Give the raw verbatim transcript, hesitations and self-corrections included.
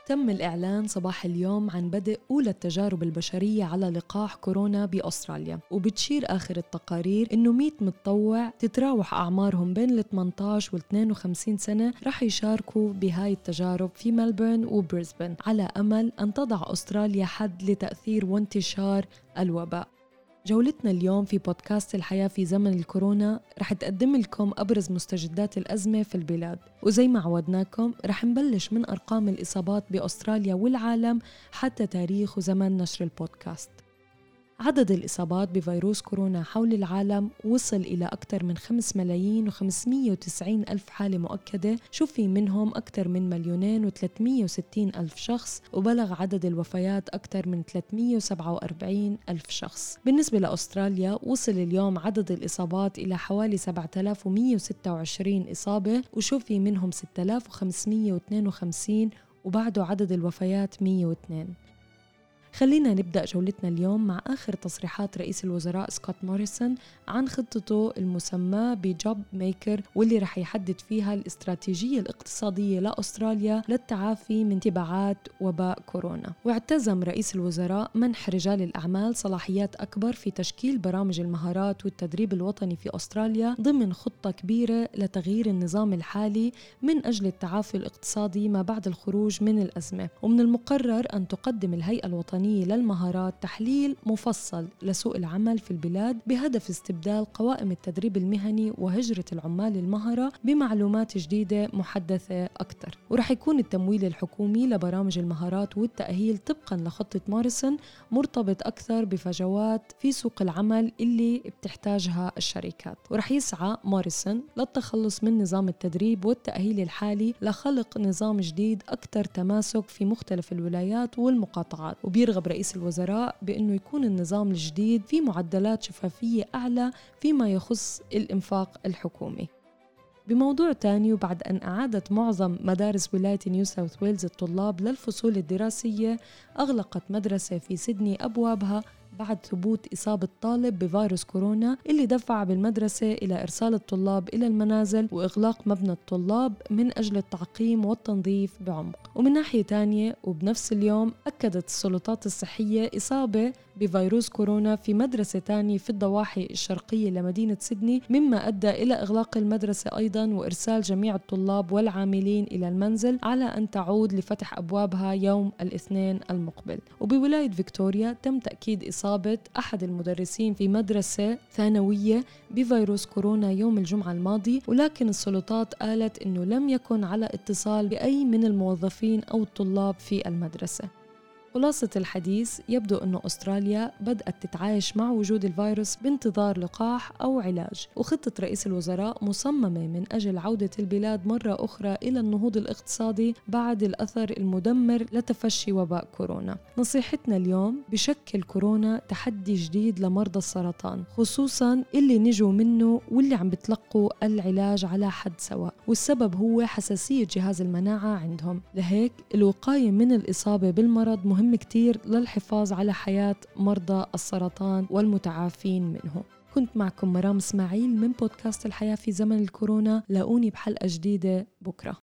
تم الإعلان صباح اليوم عن بدء أولى التجارب البشرية على لقاح كورونا بأستراليا، وبتشير آخر التقارير إنه مئة متطوع تتراوح أعمارهم بين ال ثمانية عشر وال اثنين وخمسين سنة رح يشاركوا بهاي التجارب في ملبورن وبريسبن، على أمل أن تضع أستراليا حد لتأثير وانتشار الوباء. جولتنا اليوم في بودكاست الحياة في زمن الكورونا رح تقدم لكم أبرز مستجدات الأزمة في البلاد، وزي ما عودناكم رح نبلش من أرقام الإصابات بأستراليا والعالم حتى تاريخ وزمن نشر البودكاست. عدد الإصابات بفيروس كورونا حول العالم وصل إلى أكثر من خمسة ملايين وخمسمئة وتسعين ألف حالة مؤكدة، شفي منهم أكثر من مليونين وثلاثمئة وستين ألف شخص، وبلغ عدد الوفيات أكثر من ثلاثمئة وسبعة وأربعين ألف شخص. بالنسبة لأستراليا وصل اليوم عدد الإصابات إلى حوالي سبعة آلاف ومئة وستة وعشرين إصابة، وشفي منهم ستة آلاف وخمسمئة واثنين وخمسين، وبعده عدد الوفيات مئة واثنين. خلينا نبدأ جولتنا اليوم مع آخر تصريحات رئيس الوزراء سكوت موريسون عن خطته المسماة بجوب ميكر، واللي رح يحدد فيها الاستراتيجية الاقتصادية لأستراليا للتعافي من تبعات وباء كورونا. واعتزم رئيس الوزراء منح رجال الأعمال صلاحيات أكبر في تشكيل برامج المهارات والتدريب الوطني في أستراليا ضمن خطة كبيرة لتغيير النظام الحالي من أجل التعافي الاقتصادي ما بعد الخروج من الأزمة. ومن المقرر أن تقدم الهيئة الوطنية للمهارات تحليل مفصل لسوق العمل في البلاد بهدف استبدال قوائم التدريب المهني وهجرة العمال المهرة بمعلومات جديدة محدثة أكثر. ورح يكون التمويل الحكومي لبرامج المهارات والتأهيل طبقاً لخطة موريسون مرتبط أكثر بفجوات في سوق العمل اللي بتحتاجها الشركات. ورح يسعى موريسون للتخلص من نظام التدريب والتأهيل الحالي لخلق نظام جديد أكثر تماسك في مختلف الولايات والمقاطعات. وبير يرغب رئيس الوزراء بأنه يكون النظام الجديد في معدلات شفافية أعلى فيما يخص الإنفاق الحكومي. بموضوع تاني، وبعد أن أعادت معظم مدارس ولاية نيو ساوث ويلز الطلاب للفصول الدراسية، أغلقت مدرسة في سيدني أبوابها بعد ثبوت إصابة طالب بفيروس كورونا اللي دفع بالمدرسة إلى إرسال الطلاب إلى المنازل وإغلاق مبنى الطلاب من أجل التعقيم والتنظيف بعمق. ومن ناحية تانية وبنفس اليوم أكدت السلطات الصحية إصابة بفيروس كورونا في مدرسة تانية في الضواحي الشرقية لمدينة سيدني، مما أدى إلى إغلاق المدرسة أيضاً وإرسال جميع الطلاب والعاملين إلى المنزل على أن تعود لفتح أبوابها يوم الاثنين المقبل. وبولاية فيكتوريا تم تأكيد إصابة أحد المدرسين في مدرسة ثانوية بفيروس كورونا يوم الجمعة الماضي، ولكن السلطات قالت أنه لم يكن على اتصال بأي من الموظفين أو الطلاب في المدرسة. خلاصة الحديث، يبدو أن أستراليا بدأت تتعايش مع وجود الفيروس بانتظار لقاح أو علاج، وخطة رئيس الوزراء مصممة من أجل عودة البلاد مرة أخرى إلى النهوض الاقتصادي بعد الأثر المدمر لتفشي وباء كورونا. نصيحتنا اليوم: بشكل كورونا تحدي جديد لمرضى السرطان، خصوصاً اللي نجوا منه واللي عم بتلقوا العلاج على حد سواء، والسبب هو حساسية جهاز المناعة عندهم. لهيك الوقاية من الإصابة بالمرض مهم مهم كتير للحفاظ على حياة مرضى السرطان والمتعافين منه. كنت معكم مرام اسماعيل من بودكاست الحياة في زمن الكورونا. لاقوني بحلقة جديدة بكرة.